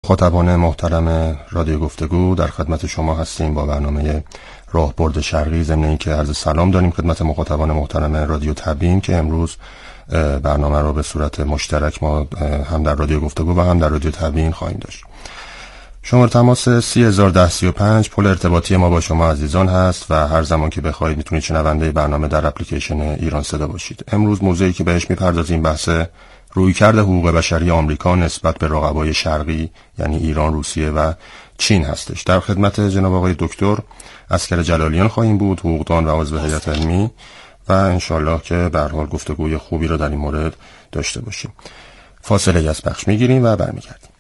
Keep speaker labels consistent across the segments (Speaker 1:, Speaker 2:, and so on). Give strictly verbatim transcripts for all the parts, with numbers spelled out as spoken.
Speaker 1: مخاطبان محترم رادیو گفتگو، در خدمت شما هستیم با برنامه راهبرد شرقی. ضمن اینکه عرض سلام داریم خدمت مخاطبان محترم رادیو تبیین که امروز برنامه رو به صورت مشترک ما هم در رادیو گفتگو و هم در رادیو تبیین خواهیم داشت. شماره تماس سی هزار و ده سی و پنج پل ارتباطی ما با شما عزیزان هست و هر زمان که بخواید میتونید شنونده برنامه در اپلیکیشن ایران صدا باشید. امروز موضوعی که بهش میپردازیم بحث رویکرد حقوق بشری آمریکا نسبت به رقبای شرقی یعنی ایران، روسیه و چین هستش. در خدمت جناب آقای دکتر اسکر جلالیان خواهیم بود، حقوقدان و عضو هیئت علمی، و انشالله که به هر حال گفتگوی خوبی رو در این مورد داشته باشیم. فاصله از پخش میگیریم و برمیگردیم.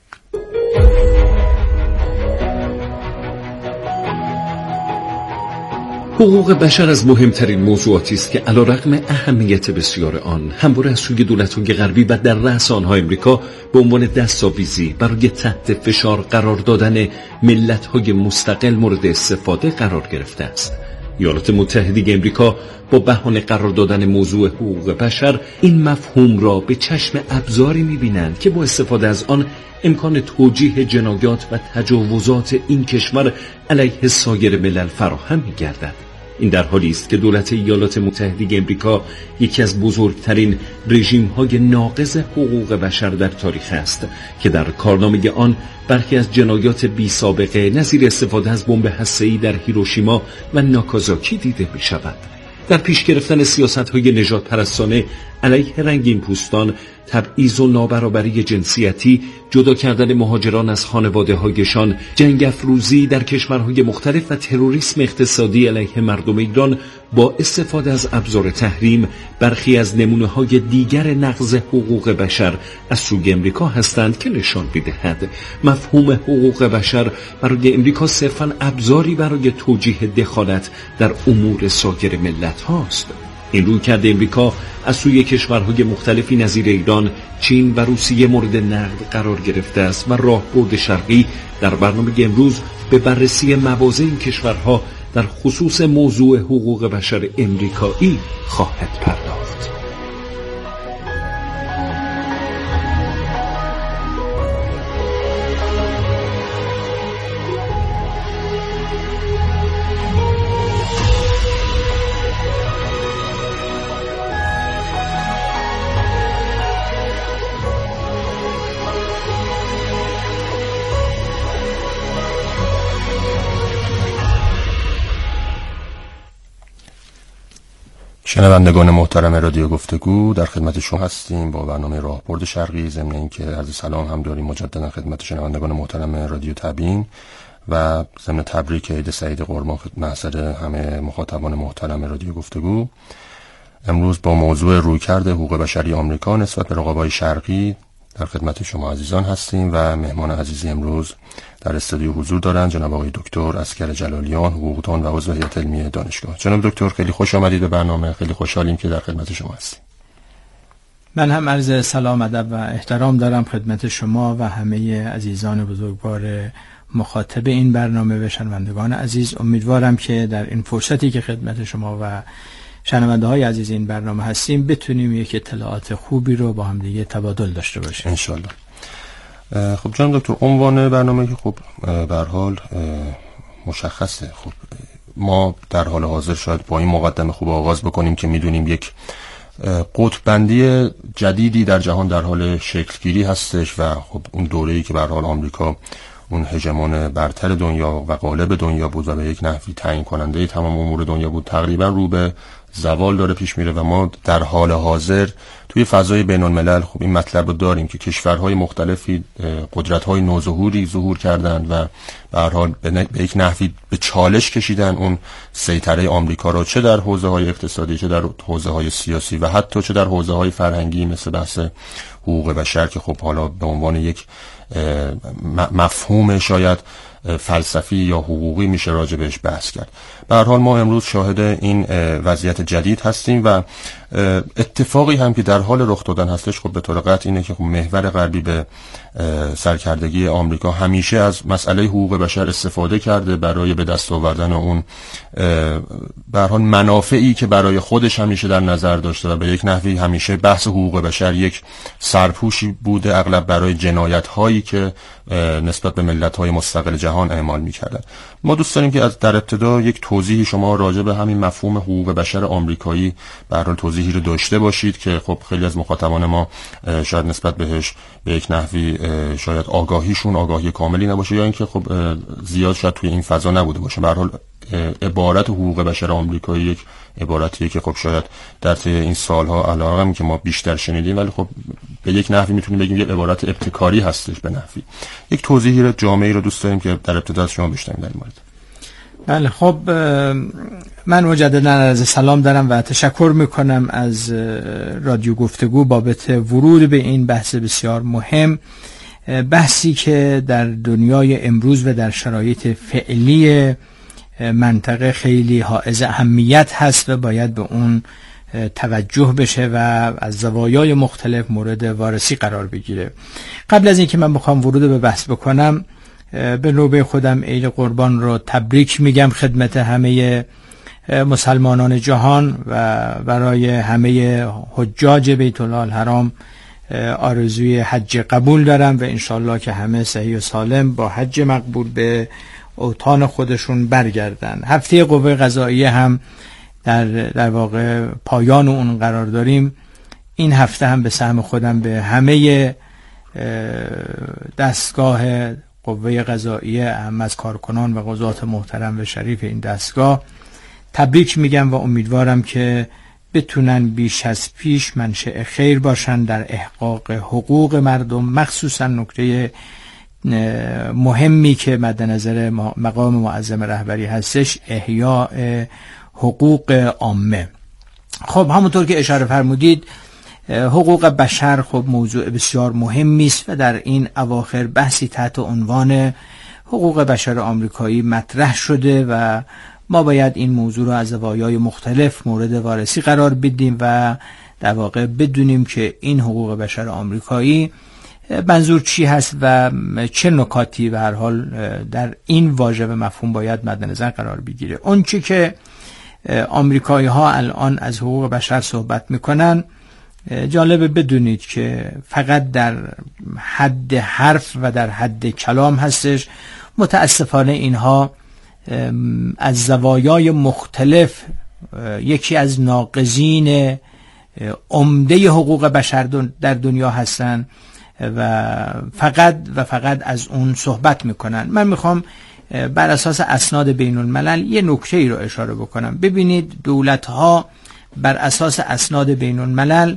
Speaker 2: حقوق بشر از مهمترین موضوعاتی است که علیرغم اهمیت بسیار آن همواره از سوی دولت‌های غربی و در رأس آنها امریکا به عنوان دستاویزی برای تحت فشار قرار دادن ملت‌های مستقل مورد استفاده قرار گرفته است. ایالات متحده امریکا با بهانه قرار دادن موضوع حقوق بشر این مفهوم را به چشم ابزاری می‌بینند که با استفاده از آن امکان توجیه جنایات و تجاوزات این کشور علیه سایر ملل فراهم می‌گردد. این در حالی است که دولت ایالات متحده امریکا یکی از بزرگترین رژیم‌های ناقض حقوق بشر در تاریخ است که در کارنامه آن برخی از جنایات بی سابقه نظیر استفاده از بمب هسته‌ای در هیروشیما و ناکازاکی دیده می‌شود. در پیش گرفتن سیاست‌های نژاد پرستانه علیه رنگین پوستان، تبعیض و نابرابری جنسیتی، جدا کردن مهاجران از خانواده‌هایشان، جنگ افروزی در کشورهای مختلف و تروریسم اقتصادی علیه مردم ایران با استفاده از ابزار تحریم برخی از نمونه‌های دیگر نقض حقوق بشر از سوی امریکا هستند که نشان می‌دهد مفهوم حقوق بشر برای امریکا صرفاً ابزاری برای توجیه دخالت در امور سایر ملت هاست. این رویکرد امریکا از سوی کشورهای مختلفی نظیر ایران، چین و روسیه مورد نقد قرار گرفته است و راهبرد شرقی در برنامه امروز به بررسی مواضع این کشورها در خصوص موضوع حقوق بشر امریکایی خواهد پرداخت.
Speaker 1: شنوندگان محترم رادیو گفتگو، در خدمت شما هستیم با برنامه راهبرد شرقی. ضمن اینکه عرض سلام هم داریم مجددا خدمت شنوندگان محترم رادیو تبیین و ضمن تبریک عید سعید قربان محضر همه مخاطبان محترم رادیو گفتگو. امروز با موضوع رویکرد حقوق بشری آمریکا نسبت به رقبای شرقی در خدمت شما عزیزان هستیم و مهمان عزیزی امروز در استودیو حضور دارند جناب آقای دکتر اسکر جلالیان، حقوقدان و عضو هیئت علمی دانشگاه. جناب دکتر خیلی خوش آمدید به برنامه. خیلی خوشحالیم که در خدمت شما هستیم.
Speaker 3: من هم عرض سلام، ادب و احترام دارم خدمت شما و همه عزیزان بزرگوار مخاطب این برنامه و شنوندگان عزیز. امیدوارم که در این فرصتی که خدمت شما و شنونده های عزیز این برنامه هستیم بتونیم یک اطلاعات خوبی رو با هم دیگه تبادل داشته باشیم
Speaker 1: ان شاء الله. خب جناب دکتر، عنوان برنامه که خب به هر حال مشخصه. خب ما در حال حاضر شاید با این مقدمه خوب آغاز بکنیم که میدونیم یک قطب بندی جدیدی در جهان در حال شکل گیری هستش و خب اون دوره‌ای که به هر حال آمریکا اون هژمون برتر دنیا و غالب دنیا بود و به یک نحوی تعیین کننده تمام امور دنیا بود، تقریبا رو به زوال داره پیش میره و ما در حال حاضر توی فضای بین الملل خب این مطلب رو داریم که کشورهای مختلفی قدرت‌های نوظهوری ظهور کردند و به هر حال به یک نحوی به چالش کشیدن اون سیطره آمریکا را، چه در حوزه‌های اقتصادی، چه در حوزه‌های سیاسی و حتی چه در حوزه‌های فرهنگی مثل بحث حقوق بشر که خب حالا به عنوان یک مفهوم شاید فلسفی یا حقوقی میشه راجع بهش بحث کرد. به هر حال ما امروز شاهد این وضعیت جدید هستیم و اتفاقی هم که در حال رخ دادن هستش خب به طور قطع اینه که خب محور غربی به سرکردگی آمریکا همیشه از مسئله حقوق بشر استفاده کرده برای به دست آوردن اون به هر حال منافعی که برای خودش همیشه در نظر داشته و به یک نحوی همیشه بحث حقوق بشر یک سرپوشی بوده اغلب برای جنایت هایی که نسبت به ملت های مستقل جهان اعمال می‌کردن. ما دوست داریم که از در ابتدا یک توضیحی شما راجع به همین مفهوم حقوق بشر آمریکایی به هر حال توضیحی رو داشته باشید که خب خیلی از مخاطبان ما شاید نسبت بهش به یک نحوی شاید آگاهیشون آگاهی کاملی نباشه یا اینکه خب زیاد شاید توی این فضا نبوده باشه. به هر حال عبارت حقوق بشر آمریکایی یک عبارتیه که خب شاید در طی این سالها علاوه که ما بیشتر شنیدیم ولی خب به یک نحوی میتونیم بگیم یک عبارت ابتکاری هستش. به نحوی یک توضیحی رو جامعی رو دوست داریم که در ابتدا از شما بشنویم در این مورد.
Speaker 3: بله خب من مجددا عرض سلام دارم و تشکر میکنم از رادیو گفتگو بابت ورود به این بحث بسیار مهم، بحثی که در دنیای امروز و در شرایط فعلی منطقه خیلی حائز اهمیت هست و باید به اون توجه بشه و از زوایای مختلف مورد وارسی قرار بگیره. قبل از اینکه من بخوام ورود به بحث بکنم به نوبه خودم عید قربان رو تبریک میگم خدمت همه مسلمانان جهان و برای همه حجاج بیت الله الحرام آرزوی حج قبول دارم و انشالله که همه صحیح و سالم با حج مقبول به اوطان خودشون برگردن. هفته قوه قضاییه هم در در واقع پایان اون قرار داریم. این هفته هم به سهم خودم به همه دستگاه قوه قضاییه هم از کارکنان و قضات محترم و شریف این دستگاه تبریک میگم و امیدوارم که بتونن بیش از پیش منشأ خیر باشن در احقاق حقوق مردم، مخصوصا نکته مهمی که مد نظر مقام معظم رهبری هستش احیاء حقوق عامه. خب همونطور که اشاره فرمودید حقوق بشر خب موضوع بسیار مهمی است و در این اواخر بحثی تحت عنوان حقوق بشر آمریکایی مطرح شده و ما باید این موضوع رو از زوایای مختلف مورد وارسی قرار بدیم و در واقع بدونیم که این حقوق بشر آمریکایی منظور چی هست و چه نکاتی به هر حال در این واژه و مفهوم باید مد نظر قرار بگیره. اون چی که آمریکایی ها الان از حقوق بشر صحبت میکنن جالبه بدونید که فقط در حد حرف و در حد کلام هستش. متاسفانه اینها از زوایای مختلف یکی از ناقضین عمده حقوق بشر در دنیا هستن و فقط و فقط از اون صحبت میکنن. من میخوام بر اساس اسناد بین الملل یه نکته ای رو اشاره بکنم. ببینید دولت ها بر اساس اسناد بین الملل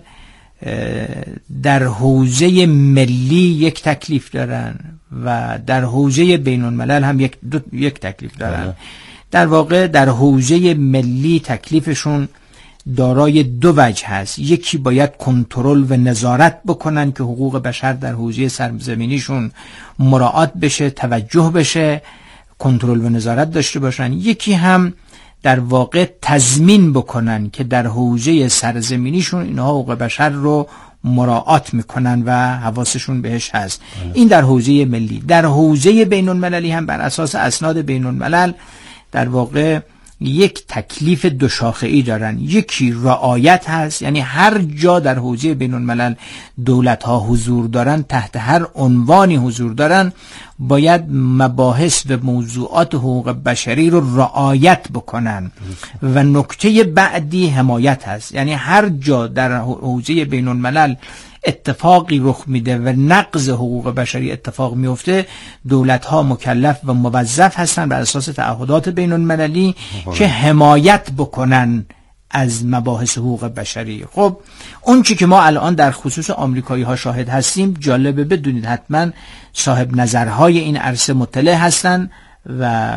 Speaker 3: در حوزه ملی یک تکلیف دارن و در حوزه بین الملل هم یک, دو یک تکلیف دارن. در واقع در حوزه ملی تکلیفشون دارای دو وجه هست. یکی باید کنترل و نظارت بکنن که حقوق بشر در حوزه سرزمینیشون مراعات بشه، توجه بشه، کنترل و نظارت داشته باشن. یکی هم در واقع تضمین بکنن که در حوزه سرزمینیشون اینها حقوق بشر رو مراعات میکنن و حواسشون بهش هست. این در حوزه ملی. در حوزه بین المللی هم بر اساس اسناد بین الملل در واقع یک تکلیف دو شاخه‌ای دارن. یکی رعایت هست، یعنی هر جا در حوزه بین الملل دولت ها حضور دارن، تحت هر عنوانی حضور دارن، باید مباحث و موضوعات حقوق بشری رو رعایت بکنن. و نکته بعدی حمایت هست، یعنی هر جا در حوزه بین الملل اتفاقی رخ میده و نقض حقوق بشری اتفاق میفته، دولت ها مکلف و موظف هستن بر اساس تعهدات بین المللی که حمایت بکنن از مباحث حقوق بشری. خب اون چی که ما الان در خصوص آمریکایی ها شاهد هستیم، جالبه بدونید حتما صاحب نظرهای این عرصه مطلع هستن و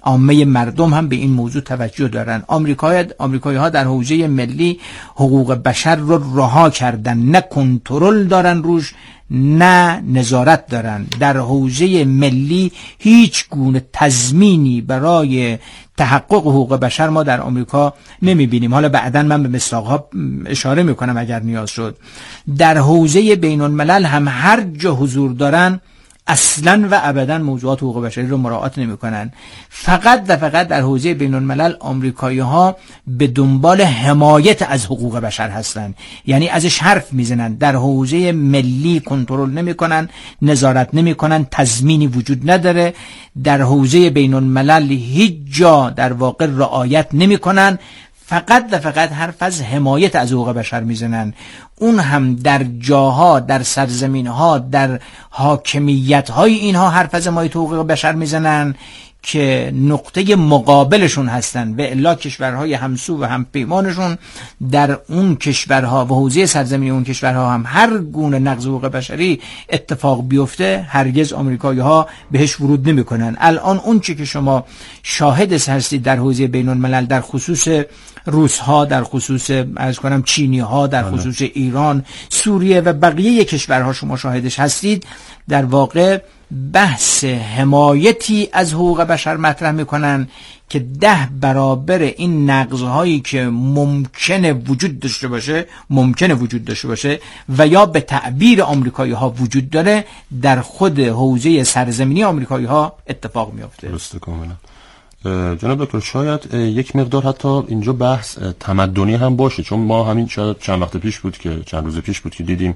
Speaker 3: عامه مردم هم به این موضوع توجه دارن. آمریکایی آمریکایی ها در حوزه ملی حقوق بشر رو رها کردن، نه کنترل دارن روش نه نظارت دارن. در حوزه ملی هیچ گونه تضمینی برای تحقق حقوق بشر ما در آمریکا نمیبینیم. حالا بعداً من به مصداق‌ها اشاره میکنم اگر نیاز شد. در حوزه بین الملل هم هر جا حضور دارن اصلاً و ابداً موضوعات حقوق بشری رو مراعات نمی‌کنن. فقط و فقط در حوزه بین الملل آمریکایی‌ها به دنبال حمایت از حقوق بشر هستند، یعنی ازش حرف میزنن. در حوزه ملی کنترل نمی‌کنن، نظارت نمی‌کنن، تضمینی وجود نداره. در حوزه بین الملل هیچ جا در واقع رعایت نمی‌کنن، فقط و فقط حرف از حمایت از حقوق بشر میزنن. اون هم در جاها، در سرزمینها، در حاکمیت‌های اینها حرف از حمایت حقوق بشر میزنن که نقطه مقابلشون هستن و الا کشورهای همسو و همپیمانشون در اون کشورها و حوزه سرزمین اون کشورها هم هر گونه نقض حقوق بشری اتفاق بیفته هرگز آمریکایی‌ها بهش ورود نمی‌کنن. الان اون چی که شما شاهدش هستید در حوزه بین الملل در خصوص روس‌ها، در خصوص عرض کنم چینی‌ها، در خصوص ایران، سوریه و بقیه کشورها شما شاهدش هستید، در واقع بحث حمایتی از حقوق بشر مطرح میکنن که ده برابر این نقض‌هایی که ممکنه وجود داشته باشه ممکنه وجود داشته باشه و یا به تعبیر آمریکایی‌ها وجود داره در خود حوزه سرزمینی آمریکایی‌ها اتفاق میفته.
Speaker 1: درسته کاملا. جناب دکتر شاید یک مقدار حتی اینجا بحث تمدنی هم باشه، چون ما همین شاید چند وقت پیش بود که چند روز پیش بود که دیدیم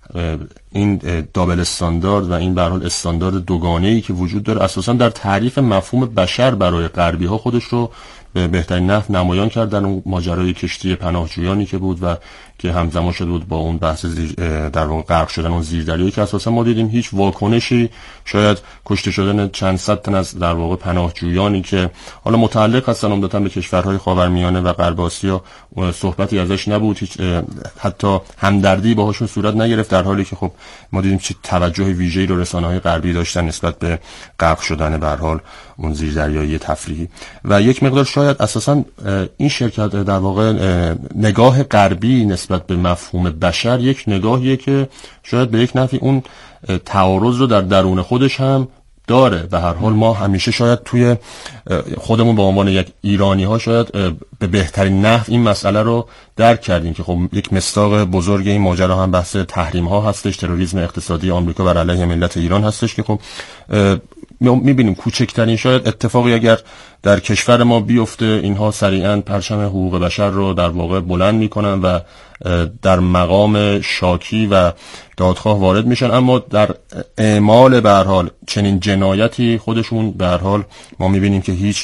Speaker 1: این دابل استاندارد و این به هر حال استاندارد دوگانه‌ای که وجود داره اساساً در تعریف مفهوم بشر برای غربی‌ها خودش رو به بهترین نحو نمایان کرد در اون ماجرای کشتی پناهجویانی که بود و که همزمان شده بود با اون بحث زیر در واقع غرق شدن اون زیردریایی که اساسا ما دیدیم هیچ واکنشی، شاید کشته شدن چند صد تن از در واقع پناهجویانی که حالا متعلق هستن عمدتاً به کشورهای خاورمیانه و غرب آسیا صحبتی ازش نبود، هیچ حتی همدردی باهاشون صورت نگرفت، در حالی که خب ما دیدیم چه توجه ویژه‌ای رو رسانه‌های غربی داشتن نسبت به غرق شدن به هر حال اون زیردریایی تفریحی. و یک مقدار شاید اساساً این شرکت در واقع نگاه غربی نسبت به مفهوم بشر یک نگاهیه که شاید به یک نحوی اون تعارض رو در درون خودش هم داره. به هر حال ما همیشه شاید توی خودمون به عنوان یک ایرانی ها شاید به بهترین نحو این مسئله رو درک کردیم که خب یک مصداق بزرگ این ماجرا هم بحث تحریم ها هستش، تروریسم اقتصادی آمریکا بر علیه ملت ایران هستش که خب میبینیم کوچکترین شاید اتفاقی اگر در کشور ما بیفته اینها سریعا پرچم حقوق بشر رو در واقع بلند میکنن و در مقام شاکی و دادخواه وارد میشن، اما در اعمال به هر حال چنین جنایتی خودشون به هر حال ما میبینیم که هیچ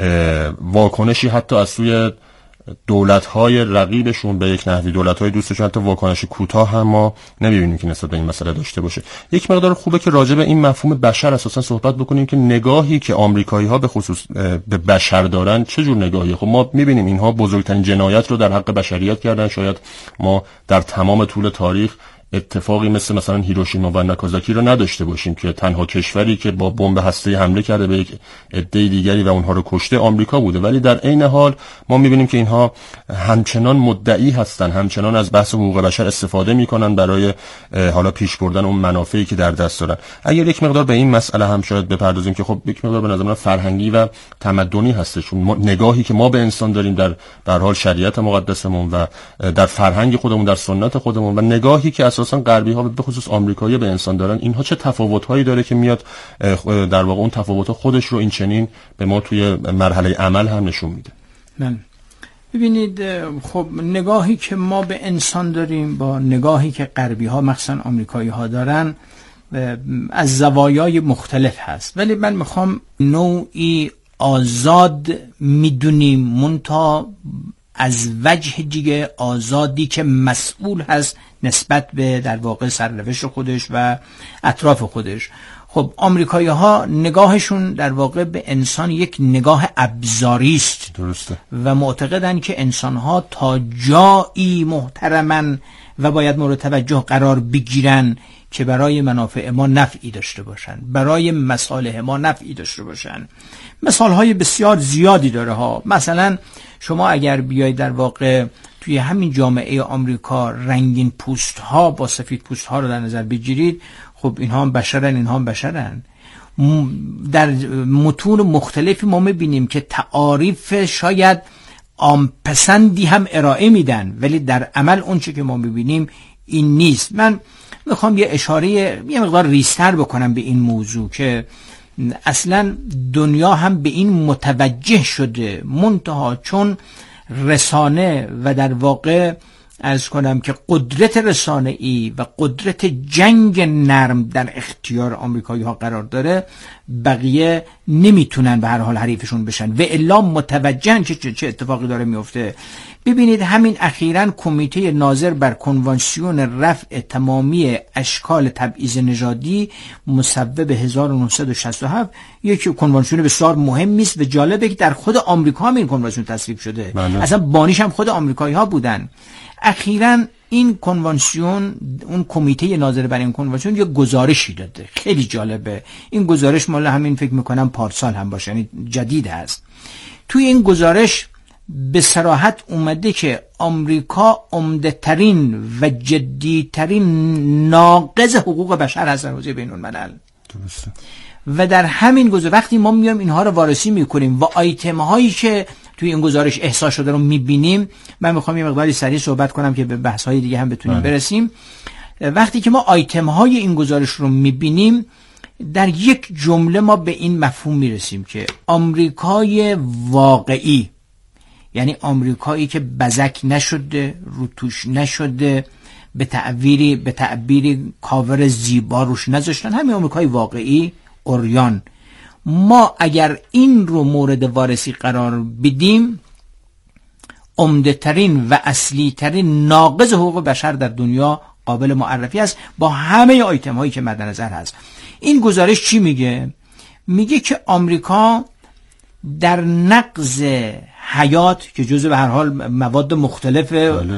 Speaker 1: واکنشی حتی از سوی دولت‌های رقیبشون به یک نحوی، دولت‌های دوستشون حتی واکنش کوتاه هم ما نمی‌بینیم که نسبت به این مسئله داشته باشه. یک مقدار خوبه که راجع به این مفهوم بشر اساسا صحبت بکنیم که نگاهی که آمریکایی‌ها به خصوص به بشر دارن چه جور نگاهی. خب ما می‌بینیم اینها بزرگترین جنایت رو در حق بشریت کردن. شاید ما در تمام طول تاریخ اتفاقی مثل مثلا هیروشیما و ناکازاکی رو نداشته باشیم که تنها کشوری که با بمب هسته‌ای حمله کرده به یک عده دیگری و اونها رو کشته آمریکا بوده، ولی در عین حال ما می‌بینیم که اینها همچنان مدعی هستن، همچنان از بحث حقوق بشر استفاده می‌کنن برای حالا پیش بردن اون منافعی که در دست دارن. اگر یک مقدار به این مسئله هم شاید بپردازیم که خب یک مقدار به نظر من فرهنگی و تمدنی هستش، نگاهی که ما به انسان داریم در به هر حال شریعت مقدسمون و در فرهنگ خودمون، در سنت خودمون، و نگاهی که اساسا غربی ها به خصوص آمریکایی به انسان دارن، اینها چه تفاوت هایی داره که میاد در واقع اون تفاوت ها خودش رو این چنین به ما توی مرحله عمل هم نشون میده.
Speaker 3: من ببینید، خب نگاهی که ما به انسان داریم با نگاهی که غربی ها مخصوصا آمریکایی ها دارن از زوایای مختلف هست، ولی من میخوام نوعی آزاد میدونیم منتها از وجه دیگه آزادی که مسئول هست نسبت به در واقع سرنوشت خودش و اطراف خودش. خب آمریکایی ها نگاهشون در واقع به انسان یک نگاه ابزاری است.
Speaker 1: درسته.
Speaker 3: و معتقدن که انسان ها تا جایی محترمن و باید مورد توجه قرار بگیرن که برای منافع ما نفعی داشته باشن، برای مصالح ما نفعی داشته باشن. مثالهای بسیار زیادی داره ها. مثلا شما اگر بیاید در واقع توی همین جامعه آمریکا رنگین پوست ها با سفید پوست ها رو در نظر بگیرید، خب اینها هم بشرن، اینها هم بشرن. در متون مختلفی ما میبینیم که تعاریف شاید عام‌پسندی هم ارائه میدن، ولی در عمل اون چه که ما میبینیم این نیست. من میخوام یه اشاره یه مقدار ریزتر بکنم به این موضوع که اصلا دنیا هم به این متوجه شده، منتها چون رسانه و در واقع عرض کنم که قدرت رسانه‌ای و قدرت جنگ نرم در اختیار آمریکایی ها قرار داره، بقیه نمیتونن به هر حال حریفشون بشن و الا متوجهن که چه اتفاقی داره میفته. ببینید همین اخیراً کمیته ناظر بر کنوانسیون رفع تمامی اشکال تبعیض نژادی مصوب هزار و نهصد و شصت و هفت یک کنوانسیون بسیار مهمی است و جالبه که در خود آمریکا هم این کنوانسیون تصویب شده. بله. اصلا بانیش هم خود آمریکایی ها بودن. اخیراً این کنوانسیون، اون کمیته ناظر بر این کنوانسیون یه گزارشی داده، خیلی جالبه. این گزارش مال همین فکر میکنم پارسال هم باشه، یعنی جدید هست. توی این گزارش به صراحت اومده که آمریکا عمده ترین و جدی ترین ناقض حقوق بشر هست در حوزه بین الملل. درسته. و در همین گزارش وقتی ما میایم اینها رو وارسی میکنیم و آیتم هایی که توی این گزارش احساس شده رو میبینیم، من میخوام یه مقداری سریع صحبت کنم که به بحث های دیگه هم بتونیم برسیم. وقتی که ما آیتم های این گزارش رو میبینیم، در یک جمله ما به این مفهوم میرسیم که آمریکای واقعی، یعنی آمریکایی که بزک نشده، روتوش نشده، به تعبیری به تعبیری کاور زیبا روش نذاشتن، همین آمریکای واقعی اوریان، ما اگر این رو مورد وارسی قرار بدیم، عمده ترین و اصلی ترین ناقض حقوق بشر در دنیا قابل معرفی است با همه آیتم هایی که مد نظر هست. این گزارش چی میگه؟ میگه که آمریکا در نقض حیات که جزء به هر حال مواد مختلف،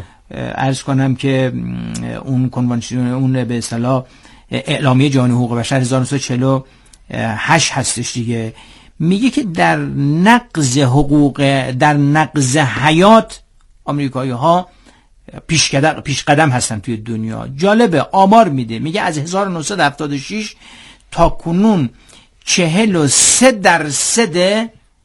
Speaker 3: عرض کنم که اون کنوانسیون، اون به اصطلاح اعلامیه جهانی حقوق بشر هزار و نهصد و چهل و هشت هستش دیگه، میگه که در نقض حقوق، در نقض حیات آمریکایی ها پیش قدم پیش قدم هستن توی دنیا. جالبه، آمار میده، میگه از هزار و نهصد و هفتاد و شش تا کنون چهل و سه درصد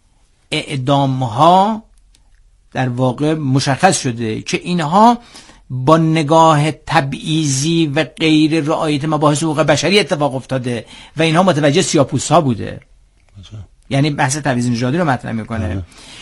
Speaker 3: اعدام ها در واقع مشخص شده که اینها با نگاه تبعیضی و غیر رعایت مباحث حقوق بشری اتفاق افتاده و اینها متوجه سیاه‌پوست ها بوده. یعنی بحث تبعیض نژادی رو مطرح میکنه.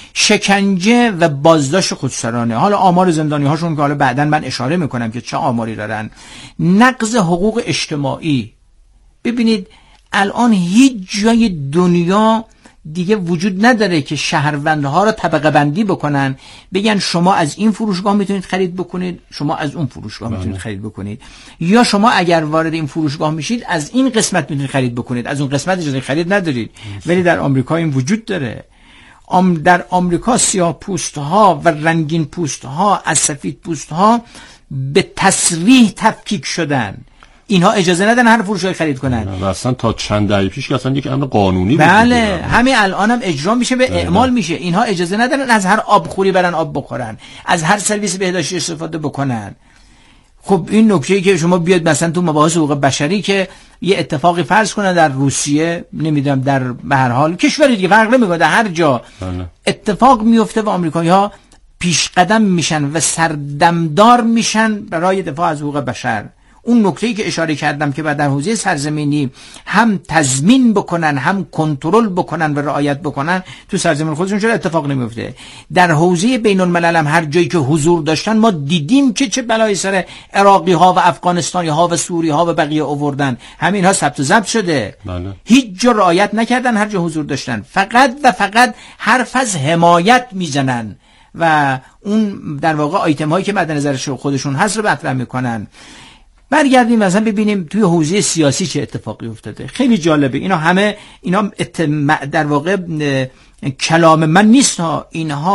Speaker 3: شکنجه و بازداشت خودسرانه، حالا آمار زندانی هاشون که حالا بعداً من اشاره میکنم که چه آماری دارن. نقض حقوق اجتماعی، ببینید الان هیچ جای دنیا دیگه وجود نداره که شهروندها رو طبقه بندی بکنن، بگن شما از این فروشگاه میتونید خرید بکنید، شما از اون فروشگاه بله. میتونید خرید بکنید، یا شما اگر وارد این فروشگاه میشید از این قسمت میتونید خرید بکنید، از اون قسمت اجازه خرید ندارید. ولی در آمریکا این وجود داره. ام در آمریکا سیاه پوست ها و رنگین پوست ها از سفید پوست ها به تصریح تفکیک شدن. اینها اجازه ندارن هر فروشگاهی خرید کنن.
Speaker 1: و اصلا تا چند دهه پیش که اصلا یک امر قانونی بود.
Speaker 3: بله، همین الان هم اجرا میشه، به اعمال میشه. اینها اجازه ندارن از هر آبخوری برن آب بخورن، از هر سرویس بهداشتی استفاده بکنن. خب این نکته‌ای که شما بیاد مثلا تو مباحث حقوق بشری که یه اتفاقی فرض کنه در روسیه، نمیدونم در به هر حال کشوری دیگه فرق نمیکنه، در هر جا بله. اتفاق میفته و آمریکایی‌ها پیش قدم میشن و سردمدار میشن برای دفاع از حقوق بشر. اون نکته‌ای که اشاره کردم که بعد در حوزه سرزمینی هم تضمین بکنن، هم کنترل بکنن و رعایت بکنن، تو سرزمین خودشون چرا اتفاق نمیفته؟ در حوزه بین الملل هم هر جایی که حضور داشتن ما دیدیم که چه بلایی سر عراقی ها و افغانستانی ها و سوری ها و بقیه آوردن. همین ها ثبت و ضبط شده. بله. هیچ جا رعایت نکردن، هر جا حضور داشتن فقط و فقط حرف از حمایت میزنن و اون در واقع آیتم هایی که مد نظر خودشون هست رو مطرح میکنن. برگردیم مثلا ببینیم توی حوزه سیاسی چه اتفاقی افتاده. خیلی جالبه. اینا همه اینا در واقع کلام من نیست ها، اینها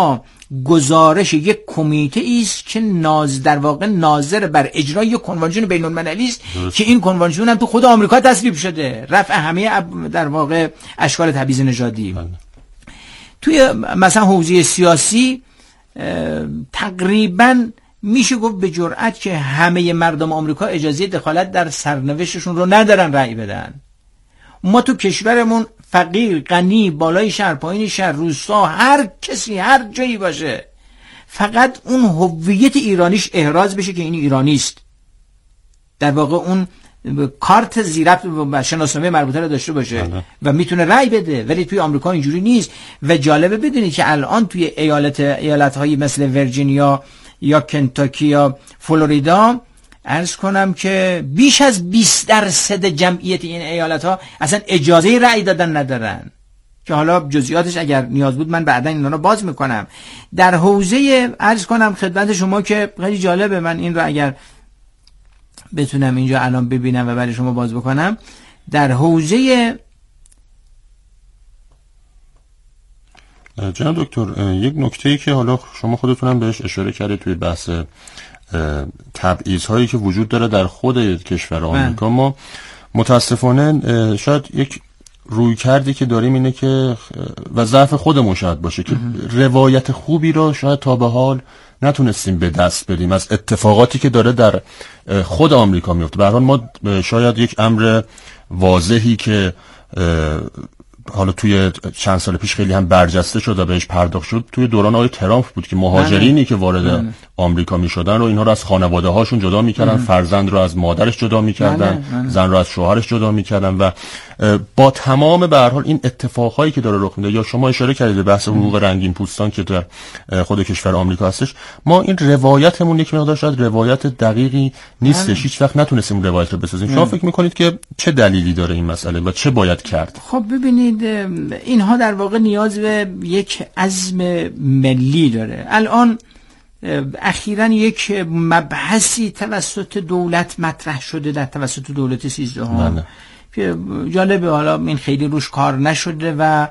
Speaker 3: گزارش یک کمیته است که ناز در واقع ناظر بر اجرای یک کنوانسیون بین المللی است که این کنوانسیون هم تو خود آمریکا تصویب شده، رفع همه در واقع اشکال تبعیض نژادی. توی مثلا حوزه سیاسی تقریباً میشه گفت به جرئت که همه مردم آمریکا اجازه دخالت در سرنوشتشون رو ندارن رأی بدن. ما تو کشورمون فقیر، غنی، بالای شهر، پایین شهر، روستا، هر کسی هر جایی باشه، فقط اون هویت ایرانیش احراز بشه که این ایرانی است، در واقع اون کارت زیرفت و شناسنامه مربوطه رو داشته باشه و میتونه رأی بده. ولی توی آمریکا اینجوری نیست. و جالبه بدونید که الان توی ایالت ایالت‌هایی مثل ویرجینیا یا کنتاکی یا فلوریدا عرض کنم که بیش از بیست درصد جمعیت این ایالت‌ها اصلا اجازه رأی دادن ندارن، که حالا جزئیاتش اگر نیاز بود من بعدا اینا رو باز میکنم. در حوزه عرض کنم خدمت شما که خیلی جالبه، من این رو اگر بتونم اینجا الان ببینم و برای شما باز بکنم، در حوزه
Speaker 1: جناب دکتر یک نکته‌ای که حالا شما خودتونم بهش اشاره کردید توی بحث تبعیض هایی که وجود داره در خود کشور آمریکا، ما متاسفانه شاید یک روی کردی که داریم اینه که و ضعف خودمون شاید باشه که روایت خوبی رو شاید تا به حال نتونستیم به دست بدیم از اتفاقاتی که داره در خود آمریکا میفته. به هر حال ما شاید یک امر واضحی که حالا توی چند سال پیش خیلی هم برجسته شد و بهش پرداخت شد توی دوران آقای ترامپ بود که مهاجرینی که وارد بله. آمریکا می شدن رو اینها رو از خانواده هاشون جدا میکردن، فرزند رو از مادرش جدا میکردن، زن رو از شوهرش جدا میکردن و با تمام به هر حال این اتفاقهایی که داره رخ میده، یا شما اشاره کردید به بحث حقوق رنگین پوستان که در خود کشور آمریکا هستش، ما این روایتمون یک مقدار شاید روایت دقیقی نیستش، هیچ وقت نتونستیم روایت رو بسازیم. شما فکر میکنید که چه دلیلی داره این مسئله و چه باید کرد؟
Speaker 3: خب ببینید اینها در واقع نیاز به یک عزم ملی داره. الان اخیراً یک مبحثی توسط دولت مطرح شده در توسط دولت سیزدهم که جالبه، حالا این خیلی روش کار نشده و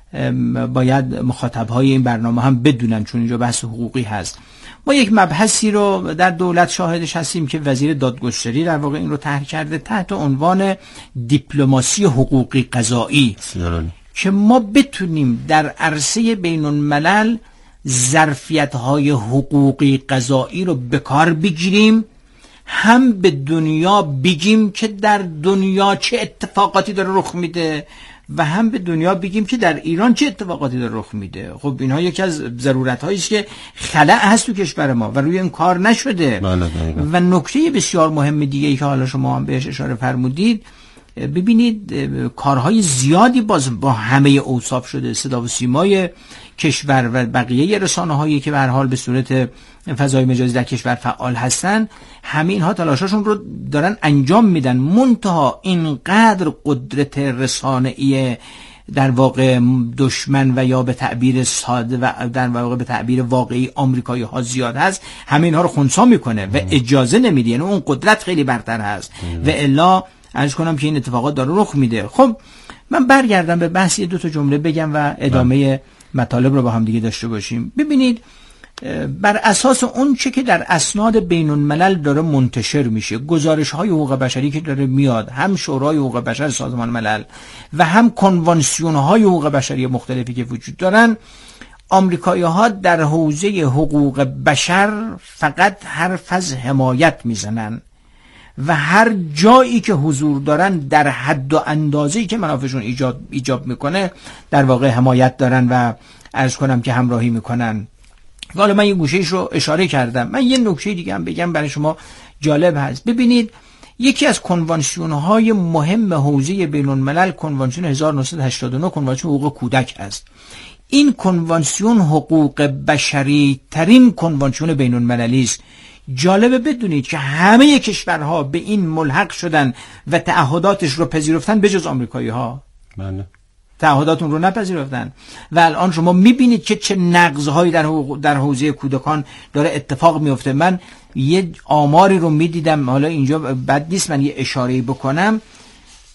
Speaker 3: باید مخاطبهای این برنامه هم بدونن چون اینجا بحث حقوقی هست. ما یک مبحثی رو در دولت شاهدش هستیم که وزیر دادگستری در واقع این رو طرح کرده تحت عنوان دیپلماسی حقوقی قضایی که ما بتونیم در عرصه بین الملل ظرفیت‌های حقوقی قضایی رو به کار بگیریم، هم به دنیا بگیم که در دنیا چه اتفاقاتی داره رخ میده و هم به دنیا بگیم که در ایران چه اتفاقاتی داره رخ میده. خب اینها یکی از ضرورت‌هایی است که خلأ هست تو کشور ما و روی این کار نشده. و نکته بسیار مهم دیگه ای که حالا شما هم بهش اشاره فرمودید، ببینید کارهای زیادی باز با همه اوصاف شده. صدا و سیمای کشور و بقیه رسانه‌هایی که به هر حال به صورت فضای مجازی در کشور فعال هستن، همه اینها تلاشاشون رو دارن انجام میدن، منتها اینقدر قدرت رسانه‌ای در واقع دشمن و یا به تعبیر ساده و در واقع به تعبیر واقعی آمریکایی ها زیاد هست، همه اینها رو خنثی میکنه و اجازه نمیده. یعنی اون قدرت خیلی برتر هست و الا عرض کنم که این اتفاقات داره رخ میده. خب من برگردم به بحث دو تا جمله بگم و ادامه مطالب رو با هم دیگه داشته باشیم. ببینید بر اساس اون چه که در اسناد بین الملل داره منتشر میشه، گزارش های حقوق بشری که داره میاد، هم شورای حقوق بشر سازمان ملل و هم کنوانسیون های حقوق بشری مختلفی که وجود دارن، آمریکایی ها در حوزه حقوق بشر فقط حرف از حمایت میزنن و هر جایی که حضور دارن در حد و اندازه‌ای که منافعشون ایجاد ایجاب میکنه در واقع حمایت دارن و عرض کنم که همراهی میکنن. حالا من یه گوشه‌ایش رو اشاره کردم. من یه نکته دیگه هم بگم برای شما جالب هست. ببینید یکی از کنوانسیون‌های مهم حوزه بین‌الملل کنوانسیون هزار و نهصد و هشتاد و نه کنوانسیون حقوق کودک است. این کنوانسیون حقوق بشری ترین کنوانسیون بین‌المللی است. جالبه بدونید که همه کشورها به این ملحق شدن و تعهداتش رو پذیرفتن به جز آمریکایی‌ها.
Speaker 1: بله.
Speaker 3: تعهداتون رو نپذیرفتن و الان شما میبینید که چه نقض‌هایی در در حوزه کودکان داره اتفاق میفته. من یه آماری رو میدیدم، حالا اینجا بد نیست من یه اشاره‌ای بکنم.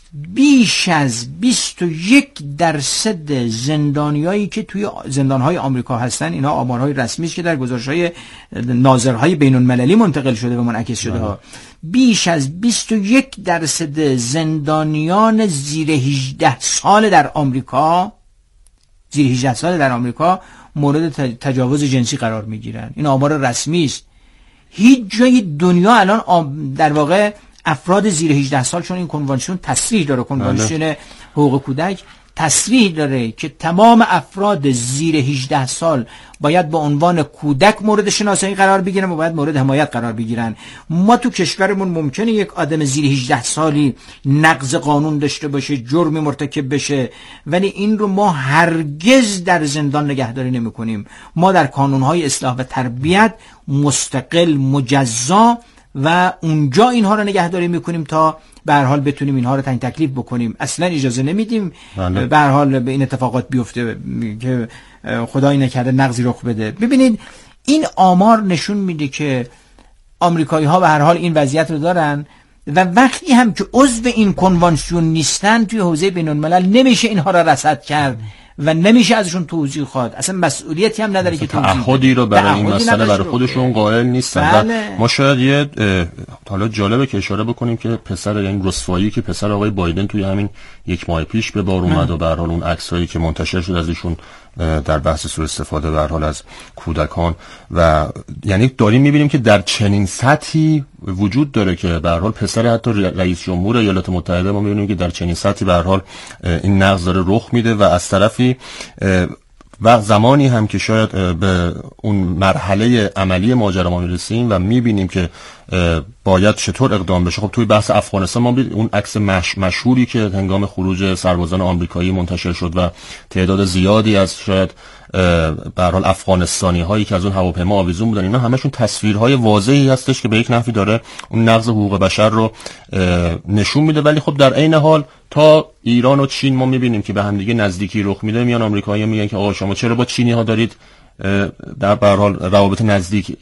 Speaker 3: بیش از بیست و یک درصد زندانیایی که توی زندانهای آمریکا هستن، اینا آمارهای رسمی است که در گزارش‌های ناظرهای بین‌المللی منتقل شده و منعکس شده ها، بیش از بیست و یک درصد زندانیان زیر هجده سال در آمریکا زیر هجده سال در آمریکا مورد تجاوز جنسی قرار میگیرن. این آمار رسمی است. هیچ جای دنیا الان در واقع افراد زیر هجده سال، چون این کنوانسیون تصریح داره، کنوانسیون حقوق کودک تصریح داره که تمام افراد زیر هجده سال باید به عنوان کودک مورد شناسایی قرار بگیرن و باید مورد حمایت قرار بگیرن. ما تو کشورمون ممکنه یک آدم زیر هجده سالی نقض قانون داشته باشه، جرمی مرتکب بشه، ولی این رو ما هرگز در زندان نگهداری نمی کنیم. ما در کانونهای اصلاح و تربیت مستقل مجزا و اونجا اینها رو نگهداری میکنیم تا به هر حال بتونیم اینها رو تعیین تکلیف بکنیم. اصلا اجازه نمیدیم به هر حال به این اتفاقات بیفته که خدای نکرده نقضی رخ بده. ببینید این آمار نشون میده که آمریکایی ها به هر حال این وضعیت رو دارن و وقتی هم که عضو این کنوانسیون نیستن توی حوزه بین الملل نمیشه اینها را رصد کرد و نمیشه ازشون توضیح خواد. اصلا مسئولیتی هم نداره که
Speaker 1: تعهدی رو برای این مسئله برای خودشون قائل نیستن.
Speaker 3: بله.
Speaker 1: و ما شاید یه حالا جالبه که اشاره بکنیم که پسر یعنی رسوایی که پسر آقای بایدن توی همین یک ماه پیش به بار اومد و به هر حال اون عکسایی که منتشر شد از ایشون در بحث سوء استفاده به هر حال از کودکان و یعنی داریم میبینیم که در چنین سطحی وجود داره که به هر حال پسر حتی رئیس جمهور ایالات متحده ما میبینیم که در چنین سطحی به هر حال این نقض داره رخ میده و از طرفی و زمانی هم که شاید به اون مرحله عملی ماجرا ما میرسیم و میبینیم که باید چطور اقدام بشه. خب توی بحث افغانستان ما اون عکس مش... مشهوری که هنگام خروج سربازان آمریکایی منتشر شد و تعداد زیادی از شاید به هر حال افغانستانی هایی که از اون هواپیما آویزون بودن، اینا همشون تصویرهای واضحی هستش که به یک نحوی داره اون نقض حقوق بشر رو نشون میده. ولی خب در عین حال تا ایران و چین ما میبینیم که به هم دیگه نزدیکی رخ میده، میان آمریکایی‌ها میگن که آقا شما چرا با چینی ها دارید در به هر حال روابط نزدیک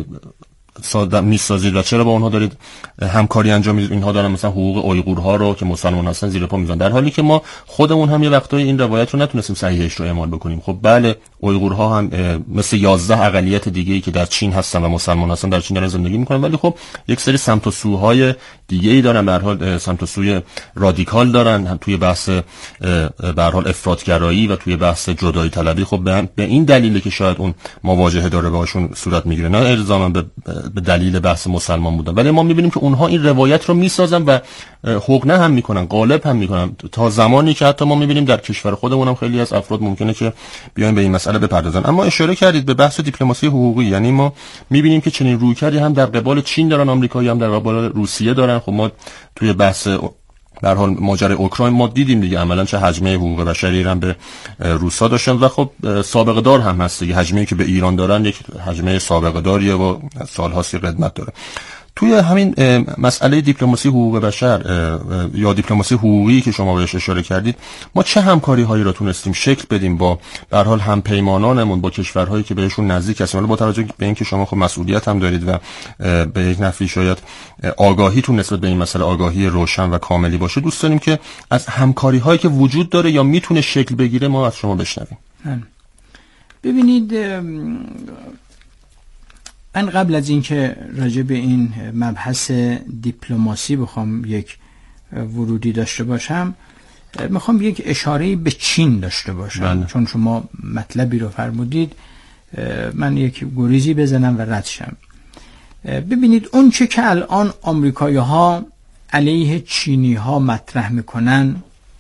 Speaker 1: میسازید و چرا با اونها دارید همکاری انجام میدید؟ اینها دارن مثلا حقوق اویغورها رو که مسلمان هستن زیر پا میذارن، در حالی که ما خودمون هم یه وقتایی این روایت رو نتونستیم صحیحش رو اعمال بکنیم. خب بله اویغورها هم مثل یازده اقلیت دیگه‌ای که در چین هستن و مسلمان هستن در چین دارن زندگی میکنن، ولی خب یک سری سمت و سوهای دیگه‌ای دارن، به هر حال سمت و سوی رادیکال دارن هم توی بحث به هر حال افراطگرایی و توی بحث جدایی طلبی. خب به این دلیله که شاید اون مواجهه داره باهاشون صورت میگیره، نه الزاما به به دلیل بحث مسلمان بودن. ولی ما میبینیم که اونها این روایت رو میسازن و حقنه هم میکنن، غالب هم میکنن، تا زمانی که حتی ما میبینیم در کشور خودمون هم خیلی از افراد ممکنه که بیاین به این مسئله بپردازن. اما اشاره کردید به بحث دیپلماسی حقوقی، یعنی ما میبینیم که چنین رویکردی هم در قبال چین دارن، آمریکایی هم در قبال روسیه دارن. خب ما توی بحث به هر حال ماجرای اوکراین ما دیدیم دیگه عملاً چه حجمه حقوق بشری هم به روسا داشتن و خب سابقه دار هم هست دیگه. حجمه‌ای که به ایران دارن یک حجمه سابقه داریه و سال‌هاست قدمت داره. توی همین مسئله دیپلماسی حقوق بشر یا دیپلماسی حقوقی که شما بهش اشاره کردید، ما چه همکاری هایی را تونستیم شکل بدیم با به هر حال همپیمانانمون، با کشورهایی که بهشون نزدیک هستیم؟ حالا با توجه به اینکه شما خب مسئولیت هم دارید و به یک نحوی شاید آگاهیتون نسبت به این مسئله آگاهی روشن و کاملی باشه، دوست داریم که از همکاری هایی که وجود داره یا میتونه شکل بگیره ما از شما بشنویم.
Speaker 3: ببینید من قبل از اینکه راجع به این مبحث دیپلماسی بخوام یک ورودی داشته باشم، میخوام یک اشاره به چین داشته باشم. بله. چون شما مطلبی رو فرمودید، من یک گریزی بزنم و رد شم. ببینید اون چه که الان آمریکایی ها علیه چینی ها مطرح میکنن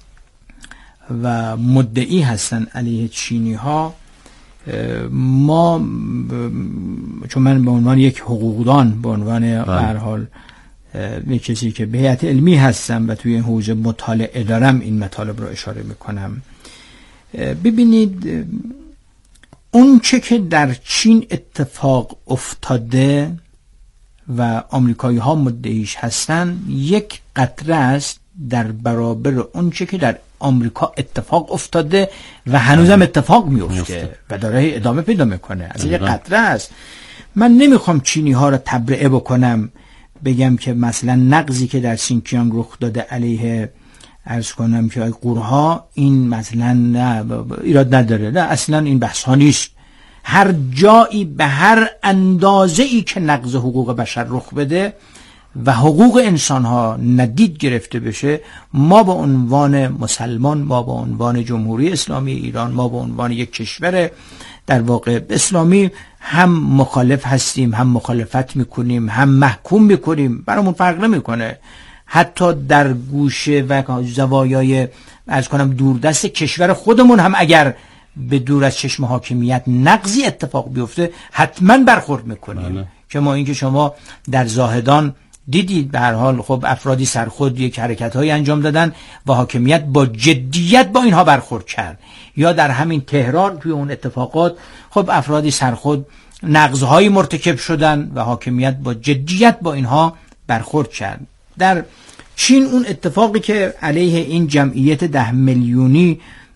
Speaker 3: و مدعی هستن علیه چینی ها، ما چون من به عنوان یک حقوقدان، به عنوان به هر حال یک کسی که به هیئت علمی هستم و توی این حوزه مطالعه دارم این مطالب رو اشاره میکنم. ببینید اون چه که در چین اتفاق افتاده و آمریکایی ها مدعیش هستن یک قطره است در برابر اون چه که در آمریکا اتفاق افتاده و هنوزم اتفاق میفته و داره ادامه پیدا میکنه. از یک قطره است. من نمیخوام چینی ها را تبرئه بکنم، بگم که مثلا نقضی که در سینکیانگ رخ داده علیه عرض کنم که قورها این مثلا نه ایراد نداره، نه اصلا این بحث ها نیست. هر جایی به هر اندازه ای که نقض حقوق بشر رخ بده و حقوق انسان ها ندید گرفته بشه، ما به عنوان مسلمان، ما به عنوان جمهوری اسلامی ایران، ما به عنوان یک کشور در واقع اسلامی هم مخالف هستیم، هم مخالفت میکنیم، هم محکوم میکنیم، برامون فرق نمیکنه. حتی در گوشه و زوایای از کنم دوردست کشور خودمون هم اگر به دور از چشم حاکمیت نقضی اتفاق بیفته حتما برخورد میکنیم. بله. که ما اینکه شما در زاهدان دیدید به هر حال خب افرادی سرخود یک حرکت‌هایی انجام دادن و حاکمیت با جدیت با اینها برخورد کرد، یا در همین تهران توی اون اتفاقات خب افرادی سرخود نقض‌هایی مرتکب شدن و حاکمیت با جدیت با اینها برخورد کرد. در چین اون اتفاقی که علیه این جمعیت ده میلیونی